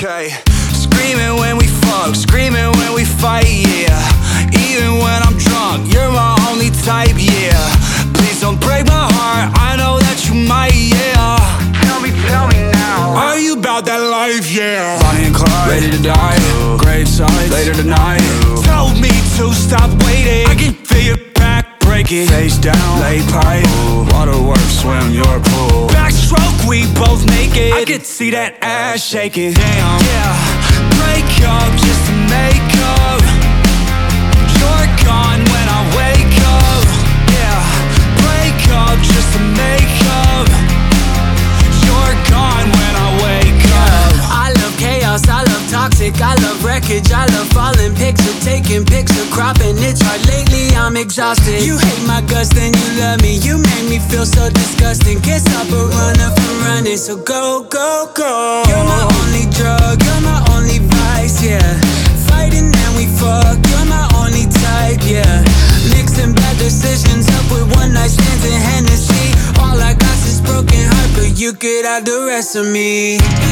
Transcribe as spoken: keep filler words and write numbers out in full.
Okay, screaming when we fuck, screaming when we fight, yeah. Even when I'm drunk, you're my only type, yeah. Please don't break my heart, I know that you might, yeah. Tell me, tell me now, are you about that life, yeah? Bonnie and Clyde, ready to die, graveside, later tonight. Told me to stop waiting, I can feel your back breaking. Face down, lay pipe, waterworks, swim your pool. Backstroke, we both naked, I could see that ass shaking. Damn, yeah. Break up just to make up. You're gone when I wake up. Yeah. Break up just to make up. You're gone when I wake up. I love chaos, I love toxic, I love wreckage, I love falling picture, taking picture, cropping. It's hard lately, I'm exhausted. You hate my guts, then you love me. You make me feel so disgusting. Can't stop a runner from running, so go, go, go. You're my only drug, you're my only vice, yeah. Fighting and we fuck, you're my only type, yeah. Mixing bad decisions up with one night stands and Hennessy. All I got is broken heart, but you could have the rest of me.